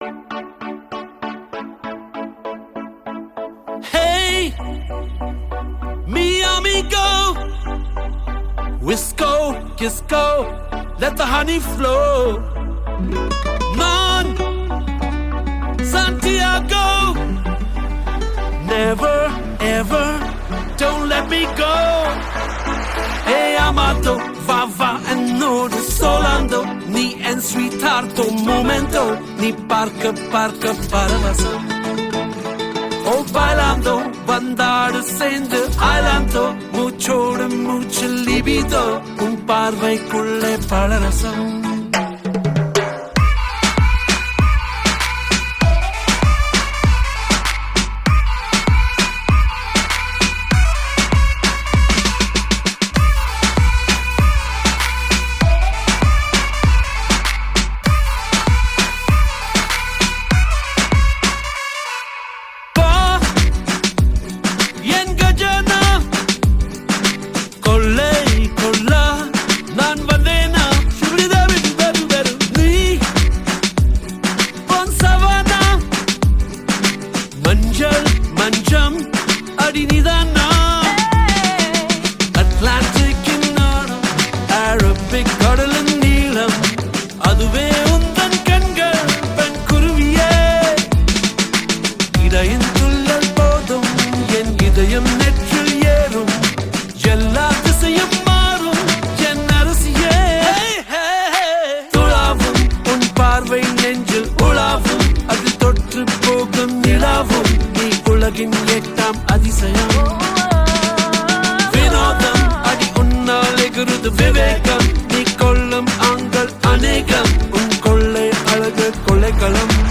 Hey, mi amigo, Wisco, Kisco, let the honey flow. Man, Santiago, never, ever, don't let me go. Hey, Amato, Vava and Nodo, Solando, ni en sweethearto momento, ni parca, paravasam. Oh, bailando, bandar சேர்ந்து ஆயிலாந்தோ மூச்சோடு மூச்சு லிபிதோ உன் பார்வைக்குள்ளே பலரசம் மஞ்சம் அடினிதானா அட்லாண்டிக்கின் நாடம் Arabic கடலின் நீளம் அதுவே உந்தன் கண்கள் பெண் குருவியே இதயம் துள்ளல் போதும் என் இதயம் நெற்றில் ஏறும் எல்லா திசையும் மாறும் என் அரசியே துளாவும் உன் பார்வை நெஞ்சில் உலாவும் அது தொற்று போகும் நிலாவும் உலகின் எட்டாம் அதிசயம் வினோதம் அடி உன்னால் எகுருது விவேகம் நீ கொள்ளும் ஆண்கள் அநேகம் உன் கொள்ளை அழகு கொள்ளைக்களம்